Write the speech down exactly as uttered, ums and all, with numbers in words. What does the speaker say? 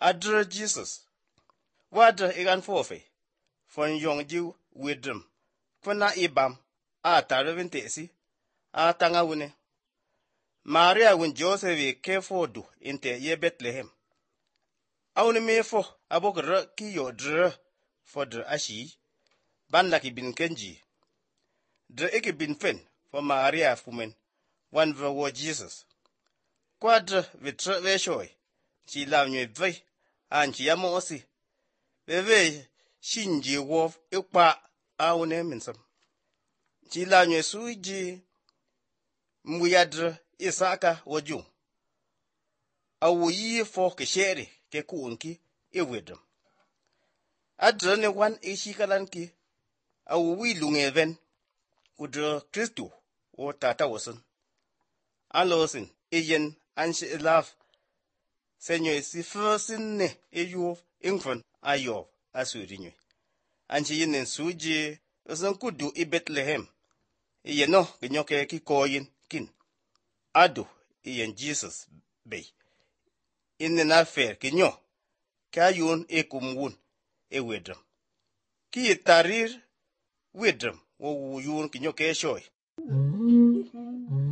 adre Jesus. Wadre igan fofe. Fon yong jiw widrum. Fona ibam. A tarevin tesi. A tanga wune. Maria wun Joseph ke fodu inte ye Bethlehem. Awne me fo abokre ki yo dre fodre ashi. Ban laki bin kenji. Dre eke bin fen for Maria fumen. Wan wo Jesus. Quadre vitre ve shoy. Chi lam nye vay. An chi yamo osi. Beve shinji wof ikpa awne minsam. Chi lam nye suji muyadre Isaka wajung. Awu yi fo ke shere ke kuunki e wedum. Adre ne wan ishikalan ki. Awu wi lungeven. Kudre Kristu o tata wasun. Alosin eyen anshi elaf. Senyo si firsin ne eyo ingfan ayob asurinyo. Anshi yinen suji usan kudu i Bethlehem. Eyeno genyoke ki koyin kin. Ado iyen Jesus bay. Inne na fer kinyo. Kayun e kumwun e wedrum. Ki tarir wedrum wo yun kinyo ke shoy.